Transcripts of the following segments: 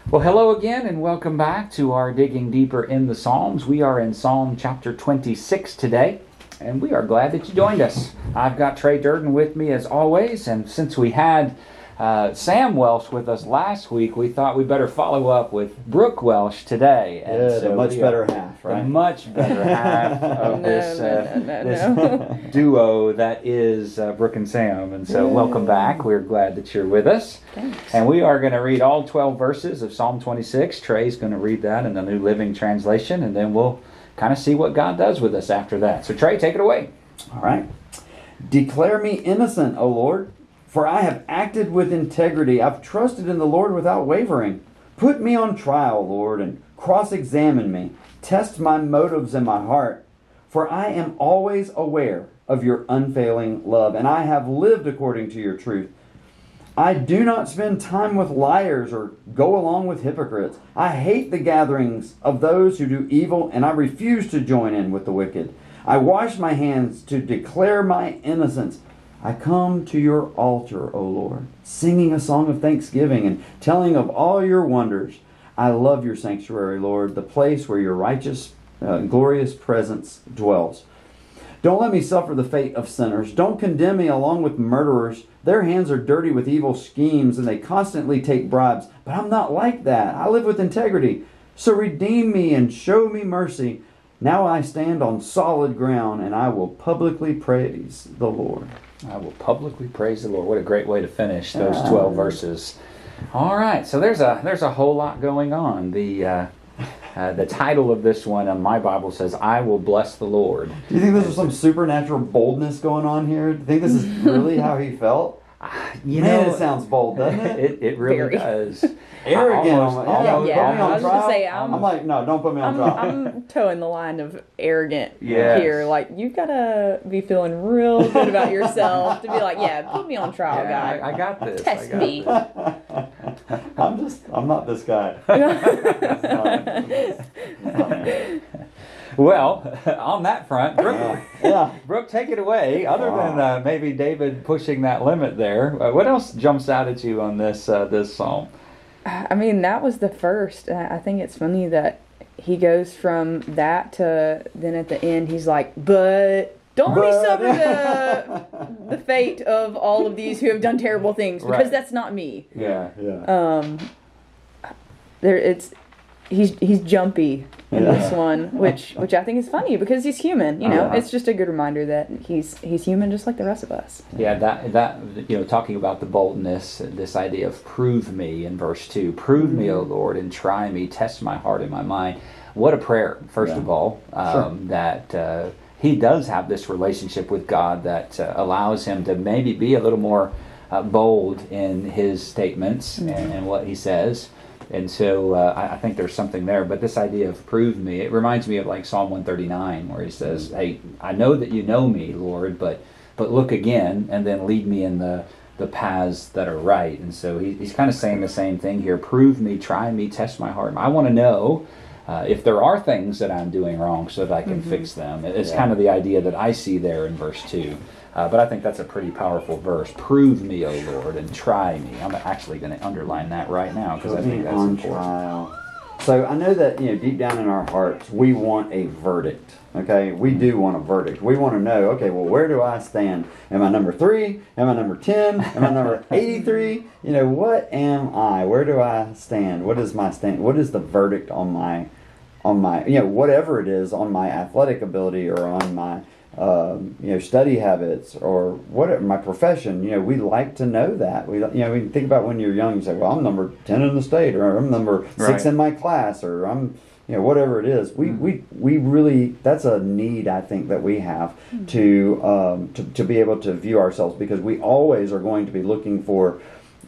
Well, hello again and welcome back to our Digging Deeper in the Psalms. We are in Psalm chapter 26 today, and we are glad that you joined us. I've got Trey Durden with me as always, and since we had Sam Welsh with us last week, we thought we better follow up with Brooke Welsh today. And so the much better half, right? The much better half of this duo that is Brooke and Sam. And so welcome back. We're glad that you're with us. Thanks. And we are going to read all 12 verses of Psalm 26. Trey's going to read that in the New Living Translation, and then we'll kind of see what God does with us after that. So Trey, take it away. All right. Declare me innocent, O Lord, for I have acted with integrity. I've trusted in the Lord without wavering. Put me on trial, Lord, and cross-examine me. Test my motives and my heart, for I am always aware of your unfailing love, and I have lived according to your truth. I do not spend time with liars or go along with hypocrites. I hate the gatherings of those who do evil, and I refuse to join in with the wicked. I wash my hands to declare my innocence. I come to your altar, O Lord, singing a song of thanksgiving and telling of all your wonders. I love your sanctuary, Lord, the place where your righteous, glorious presence dwells. Don't let me suffer the fate of sinners. Don't condemn me along with murderers. Their hands are dirty with evil schemes, and they constantly take bribes. But I'm not like that. I live with integrity. So redeem me and show me mercy. Now I stand on solid ground, and I will publicly praise the Lord. I will publicly praise the Lord. What a great way to finish those 12 verses. All right, so there's a whole lot going on. The title of this one on my Bible says, I will bless the Lord. Do you think there's some supernatural boldness going on here? Do you think this is really how he felt? Man, it sounds bold, doesn't it? It really does. Arrogant. I was going to say, I'm like, no, don't put me on trial. I'm towing the line of arrogant Yes. here. Like, you got to be feeling real good about yourself to be like, yeah, put me on trial, guy. I got this. Test I got me. this. I'm not this guy. Well, on that front, Brooke, Yeah. Brooke, take it away. Other than maybe David pushing that limit there, what else jumps out at you on this psalm? I mean, that was the first. I think it's funny that he goes from that to then at the end he's like, but don't let me suffer the fate of all of these who have done terrible things, because Right. that's not me. Yeah. He's jumpy in this one, which I think is funny because he's human. You know, Uh-huh. it's just a good reminder that he's human just like the rest of us. Yeah, that talking about the boldness, this idea of prove me in verse 2. Prove me, O Lord, and try me, test my heart and my mind. What a prayer, first of all, that he does have this relationship with God that allows him to maybe be a little more bold in his statements and what he says. And so I think there's something there. But this idea of prove me, it reminds me of like Psalm 139, where he says, hey, I know that you know me, Lord, but look again and then lead me in the paths that are right. And so he's kind of saying the same thing here. Prove me, try me, test my heart. I want to know if there are things that I'm doing wrong so that I can fix them. It's kind of the idea that I see there in verse 2. But I think that's a pretty powerful verse. Prove me, O Lord, and try me. I'm actually going to underline that right now because I think that's on important. trial. So I know that deep down in our hearts we want a verdict. Okay, we do want a verdict. We want to know. Okay, well, where do I stand? Am I number 3? Am I number 10? Am I number 83? What am I? Where do I stand? What is my stand? What is the verdict on my whatever it is, on my athletic ability or on my study habits or whatever, my profession. We like to know that. We think about when you're young, you say, well, I'm number 10 in the state, or I'm number 6 in my class, or I'm, whatever it is. We really, that's a need, I think, that we have to be able to view ourselves, because we always are going to be looking for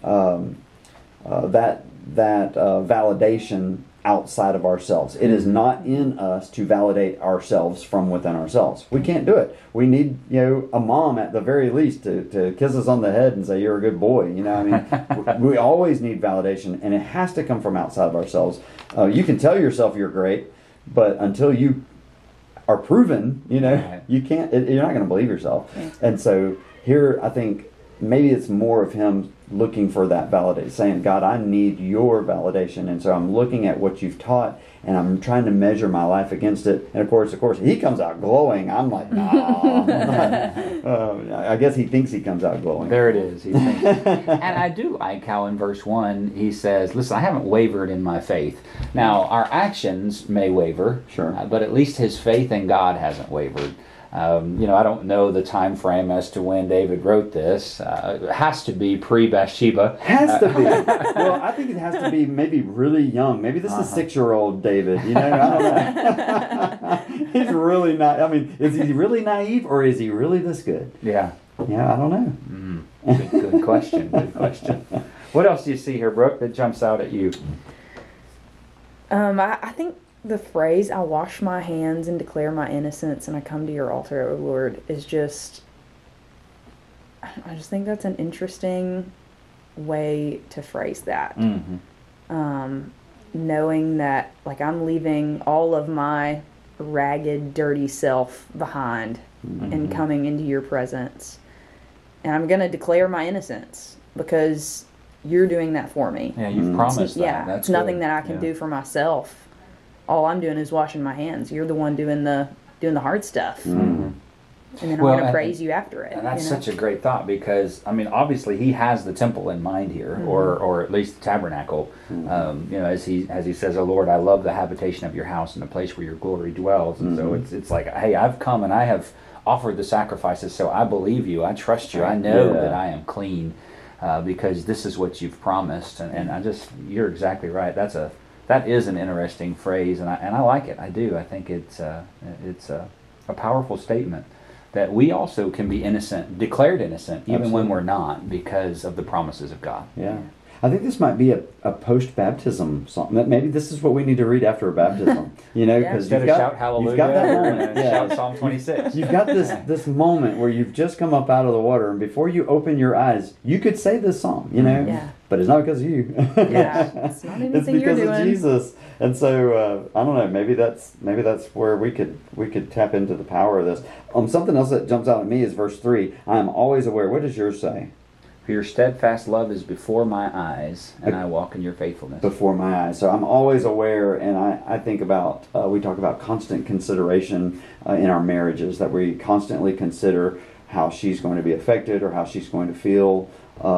that validation outside of ourselves. It is not in us to validate ourselves from within ourselves. We can't do it. We need, a mom at the very least to kiss us on the head and say, you're a good boy. We always need validation, and it has to come from outside of ourselves. You can tell yourself you're great, but until you are proven, you can't, you're not going to believe yourself. And so here, I think, maybe it's more of him looking for that validation, saying, God, I need your validation. And so I'm looking at what you've taught, and I'm trying to measure my life against it. And of course, he comes out glowing. I'm like, nah. I guess he thinks he comes out glowing. There it is. He thinks. And I do like how in verse 1 he says, listen, I haven't wavered in my faith. Now, our actions may waver, Sure. But at least his faith in God hasn't wavered. I don't know the time frame as to when David wrote this. It has to be pre-Bathsheba. Has to be. Well, I think it has to be maybe really young. Maybe this is 6-year-old David. I don't know. He's really not. I mean, is he really naive or is he really this good? Yeah. Yeah, I don't know. Good question. Good question. What else do you see here, Brooke, that jumps out at you? I think the phrase, I wash my hands and declare my innocence and I come to your altar, O Lord, is just, I just think that's an interesting way to phrase that. Knowing that, like, I'm leaving all of my ragged, dirty self behind and coming into your presence. And I'm going to declare my innocence because you're doing that for me. Yeah, you've promised that. Yeah, That's it's nothing good. that I can do for myself. All I'm doing is washing my hands. You're the one doing the hard stuff. And then I'm going to praise you after it. And that's such a great thought because, I mean, obviously he has the temple in mind here, or at least the tabernacle. As he says, "Oh Lord, I love the habitation of your house and the place where your glory dwells." And so it's like, hey, I've come and I have offered the sacrifices, so I believe you, I trust you, I know that I am clean because this is what you've promised. And you're exactly right. That is an interesting phrase, and I like it. I do. I think it's a powerful statement that we also can be innocent, declared innocent, even when we're not, because of the promises of God. Yeah. I think this might be a post-baptism song. That maybe this is what we need to read after a baptism. Because Instead of shout hallelujah, you've got that moment. shout Psalm 26. You've got this moment where you've just come up out of the water, and before you open your eyes, you could say this song. But it's not because of you. It's not anything it's because you're doing. of Jesus. And so I don't know. Maybe that's where we could tap into the power of this. Something else that jumps out at me is verse 3. I am always aware. What does yours say? For your steadfast love is before my eyes, and I walk in your faithfulness. Before my eyes. So I'm always aware, and I think about, we talk about constant consideration in our marriages, that we constantly consider how she's going to be affected or how she's going to feel.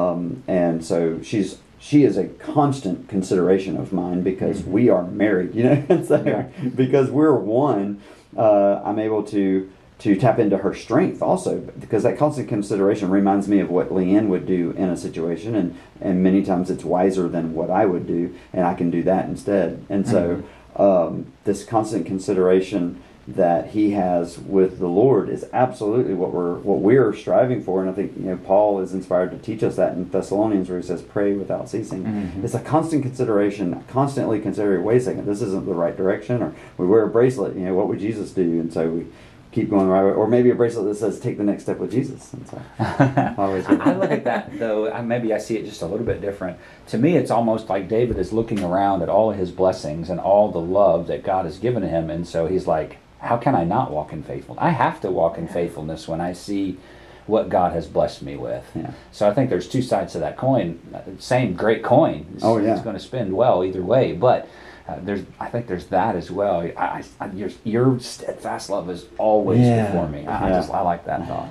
And so she is a constant consideration of mine because we are married, and so because we're one, I'm able to tap into her strength also, because that constant consideration reminds me of what Leanne would do in a situation, and many times it's wiser than what I would do, and I can do that instead. And so this constant consideration that he has with the Lord is absolutely what we're striving for. And I think Paul is inspired to teach us that in Thessalonians, where he says pray without ceasing. It's a constant consideration, constantly considering, wait a second, this isn't the right direction, or we wear a bracelet, what would Jesus do? And so we keep going the right way, or maybe a bracelet that says take the next step with Jesus. And so I look at that though, maybe I see it just a little bit different. To me, it's almost like David is looking around at all of his blessings and all the love that God has given him, and so he's like, how can I not walk in faithfulness? I have to walk in faithfulness when I see what God has blessed me with. Yeah. So I think there's two sides to that coin. Same great coin. It's going to spin well either way, but I think there's that as well. Your steadfast love is always before me. I like that thought.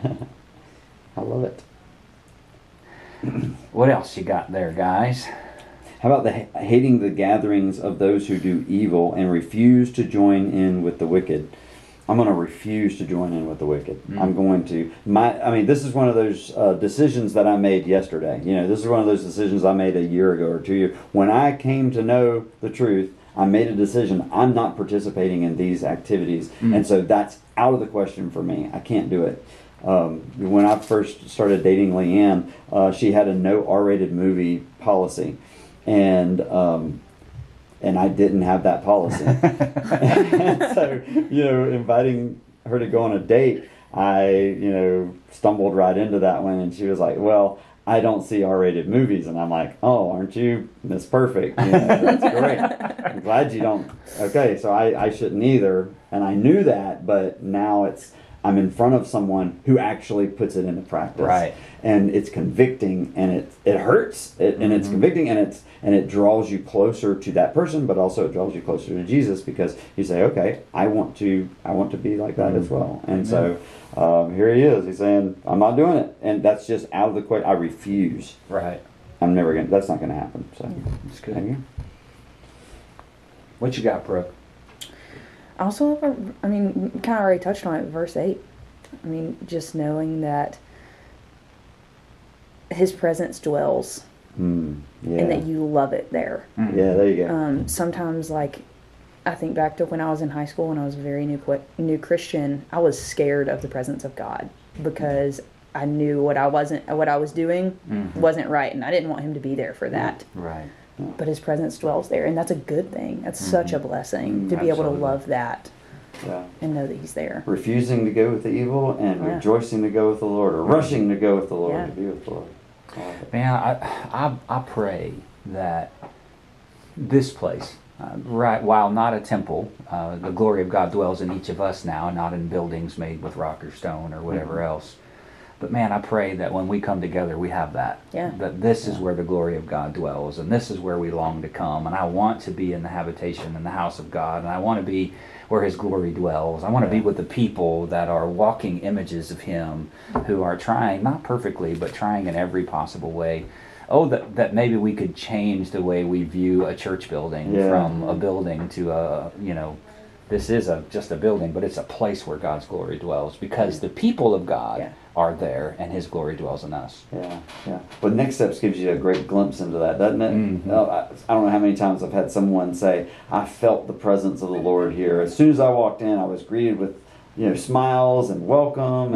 I love it. What else you got there, guys? How about hating the gatherings of those who do evil and refuse to join in with the wicked? I'm going to refuse to join in with the wicked. I'm going to. This is one of those decisions that I made yesterday. This is one of those decisions I made a year ago or 2 years. When I came to know the truth, I made a decision. I'm not participating in these activities. And so that's out of the question for me. I can't do it. When I first started dating Leanne, she had a no R-rated movie policy. And I didn't have that policy. And so, inviting her to go on a date, I, stumbled right into that one. And she was like, well, I don't see R-rated movies. And I'm like, oh, aren't you Miss Perfect? That's great. I'm glad you don't. Okay, so I shouldn't either. And I knew that, but now I'm in front of someone who actually puts it into practice. Right. And it's convicting, and it hurts, and it's convicting, and it draws you closer to that person, but also it draws you closer to Jesus, because you say, okay, I want to be like that as well. And so here he is. He's saying, I'm not doing it, and that's just out of the question. I refuse. Right. I'm never gonna. That's not gonna happen. So That's good. thank you. What you got, Brooke? I also, I mean, kind of already touched on it, verse 8. I mean, just knowing that his presence dwells Yeah. and that you love it there. Yeah, there you go. Sometimes, like, I think back to when I was in high school, when I was a very new Christian, I was scared of the presence of God because I knew what I was doing wasn't right, and I didn't want him to be there for that. Right. But his presence dwells there, and that's a good thing. That's such a blessing to be able to Absolutely. love that Yeah. and know that he's there. Refusing to go with the evil and Yeah. rejoicing to go with the Lord, or rushing to go with the Lord, Yeah. to be with the Lord. I love it. Man, I pray that this place, right, while not a temple, the glory of God dwells in each of us now, not in buildings made with rock or stone or whatever else. But man, I pray that when we come together, we have that. Yeah. That this is where the glory of God dwells, and this is where we long to come. And I want to be in the habitation in the house of God, and I want to be where His glory dwells. I want to be with the people that are walking images of Him, who are trying, not perfectly, but trying in every possible way. Oh, that maybe we could change the way we view a church building from a building to a, this is just a building, but it's a place where God's glory dwells, because the people of God are there and His glory dwells in us. Yeah. Well, Next Steps gives you a great glimpse into that, doesn't it? I don't know how many times I've had someone say, I felt the presence of the Lord here. As soon as I walked in, I was greeted with, smiles and welcome,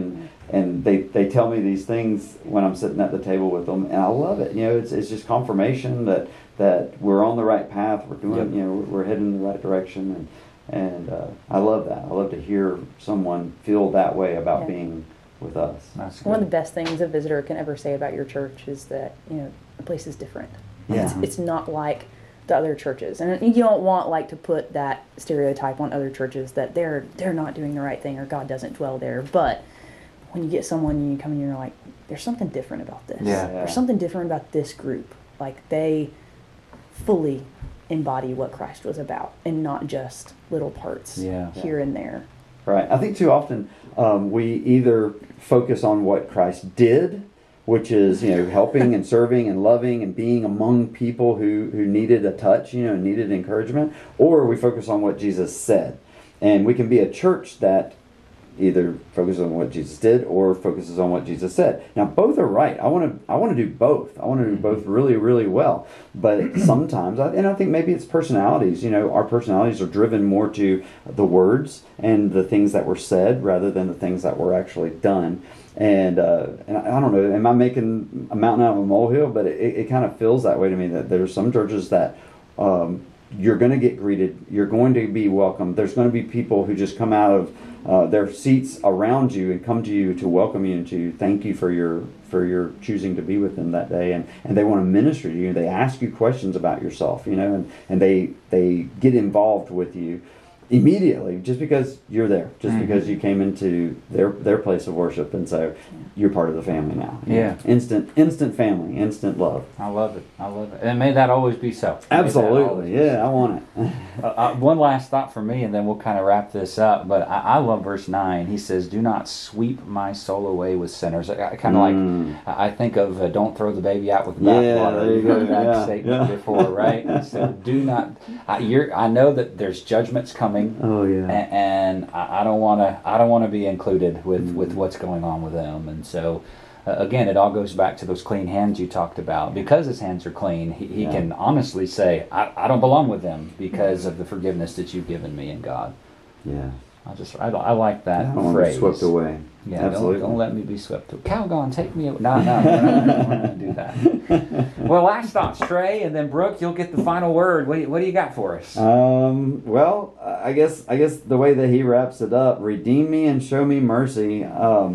and they tell me these things when I'm sitting at the table with them, and I love it. It's just confirmation that we're on the right path. We're doing, we're heading in the right direction, and I love that. I love to hear someone feel that way about being with us. That's good. One of the best things a visitor can ever say about your church is that, the place is different. Yeah. It's not like the other churches. And you don't want to put that stereotype on other churches that they're not doing the right thing or God doesn't dwell there. But when you get someone and you come in and you're like, there's something different about this. Yeah. There's something different about this group. Like, they fully embody what Christ was about and not just little parts here and there. Right. I think too often we either focus on what Christ did, which is, helping and serving and loving and being among people who needed a touch, needed encouragement, or we focus on what Jesus said. And we can be a church that either focuses on what Jesus did or focuses on what Jesus said. Now, both are right. I want to do both. I want to do both really, really well. But sometimes, and I think maybe it's personalities. Our personalities are driven more to the words and the things that were said rather than the things that were actually done. And I don't know, am I making a mountain out of a molehill? But it kind of feels that way to me, that there's some churches that you're going to get greeted, you're going to be welcomed. There's going to be people who just come out of their seats around you and come to you to welcome you and to thank you for your choosing to be with them that day, and they want to minister to you. They ask you questions about yourself, and they get involved with you immediately just because you're there, just because you came into their place of worship, and so you're part of the family now. Yeah. Instant family, instant love. I love it. And may that always be so. Absolutely. Yeah, I want it. One last thought for me, and then we'll kind of wrap this up. But I love verse 9. He says, do not sweep my soul away with sinners. I kind of I think of don't throw the baby out with the bathwater. There you go. You've heard that statement before, right? And so do not. I know that there's judgments coming. Oh yeah. And I don't want to be included with what's going on with them. And so again, it all goes back to those clean hands you talked about. Because his hands are clean, he can honestly say, I don't belong with them because of the forgiveness that you've given me in God. Yeah. I like that I don't want to phrase. be swept away. Yeah, Absolutely. don't let me be swept away. Calgon, take me away. No, we're not going to do that. Well, last thoughts, Trey, and then Brooke, you'll get the final word. What do you got for us? Well, I guess the way that he wraps it up, redeem me and show me mercy.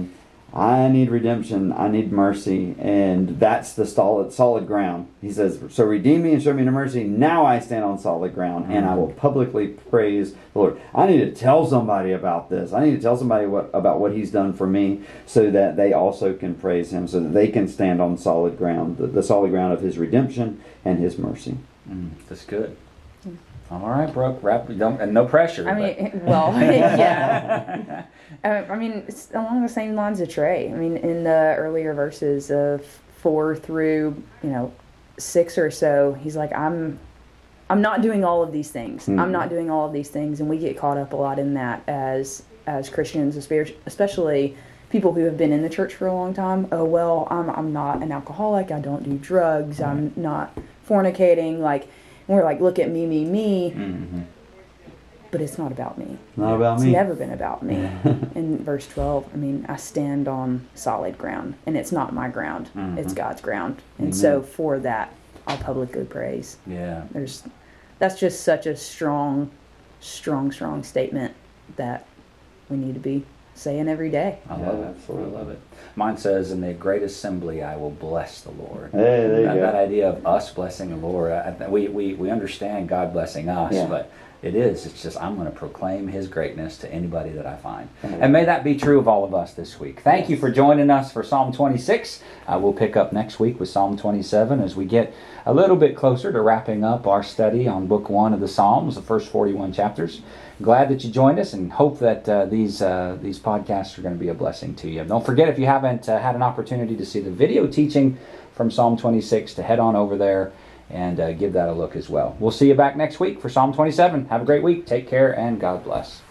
I need redemption. I need mercy. And that's the solid ground. He says, so redeem me and show me no mercy. Now I stand on solid ground, and I will publicly praise the Lord. I need to tell somebody about this. I need to tell somebody about what he's done for me, so that they also can praise him, so that they can stand on solid ground, the solid ground of his redemption and his mercy. That's good. All right, Brooke, and no pressure. I mean, well, yeah. I mean, it's along the same lines of Trey. I mean, in the earlier verses of 4 through 6 or so, he's like, I'm not doing all of these things. I'm not doing all of these things, and we get caught up a lot in that as Christians, especially people who have been in the church for a long time. Oh well, I'm not an alcoholic. I don't do drugs. I'm not fornicating. And we're like, look at me. But it's not about me. Not about me. It's never been about me. In verse 12, I mean, I stand on solid ground, and it's not my ground. It's God's ground. And so for that, I'll publicly praise. Yeah. That's just such a strong statement that we need to be saying every day. I love it. Absolutely. I love it. Mine says, in the great assembly, I will bless the Lord. Hey, there you go. That idea of us blessing the Lord, we understand God blessing us, but it's just, I'm going to proclaim his greatness to anybody that I find. And may that be true of all of us this week. Thank you for joining us for Psalm 26. We'll pick up next week with Psalm 27 as we get a little bit closer to wrapping up our study on Book 1 of the Psalms, the first 41 chapters. Glad that you joined us, and hope that these podcasts are going to be a blessing to you. Don't forget, if you haven't had an opportunity to see the video teaching from Psalm 26, to head on over there and give that a look as well. We'll see you back next week for Psalm 27. Have a great week. Take care, and God bless.